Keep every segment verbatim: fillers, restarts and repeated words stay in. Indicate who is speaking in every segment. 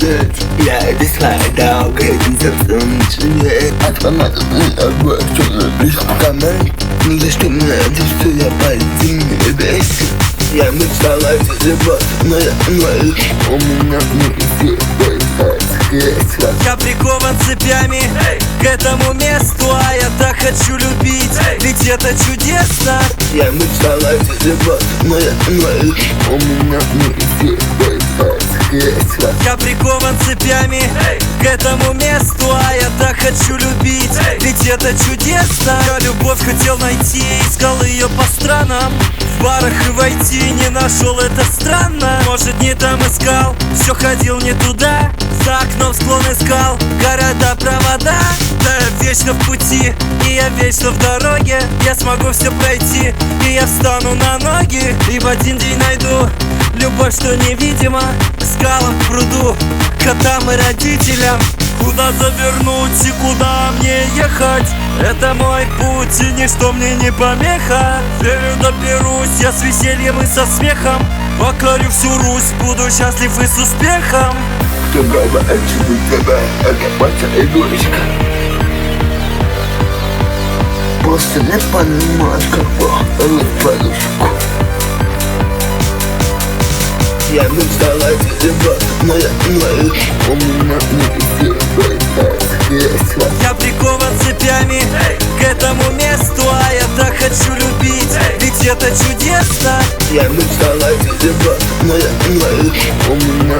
Speaker 1: ждать. Я дошла до границы в том начале. От помады на обоих черных близко команд. Ни за что не надо, что я пойду не весь. Я мечтала любовь, но я ноль. У меня не все.
Speaker 2: Я прикован цепями к этому месту, а я так хочу любить, ведь это чудесно.
Speaker 1: Я мечтала любовь, но я ноль. У меня не все.
Speaker 2: Я прикован цепями к этому месту, а я так хочу любить, ведь это чудесно. Я любовь хотел найти, искал ее по странам. В барах и войти не нашел, это странно. Может, не там искал, все ходил не туда. За окном склон искал, города, провода. Да, я вечно в пути, и я вечно в дороге. Я смогу все пройти, и я встану на ноги. И в один день найду любовь, что невидима. Скалам в пруду, котам и родителям. Куда завернуть и куда мне ехать? Это мой путь, и ничто мне не помеха. Верю, доберусь я с весельем и со смехом. Покорю всю Русь, буду счастлив и с успехом.
Speaker 1: Кто говорит, что тебя это ваша игрушка? Просто не понимаешь, как похвалить подушку. Я мечтала любовь, но я ноль. У меня не все.
Speaker 2: Я прикован цепями к этому месту, а я так хочу любить, ведь это чудесно.
Speaker 1: Я мечтала любовь, но я ноль. У меня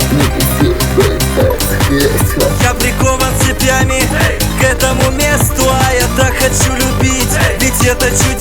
Speaker 1: не все.
Speaker 2: Я прикован цепями к этому месту, а я так хочу любить, ведь это чудесно.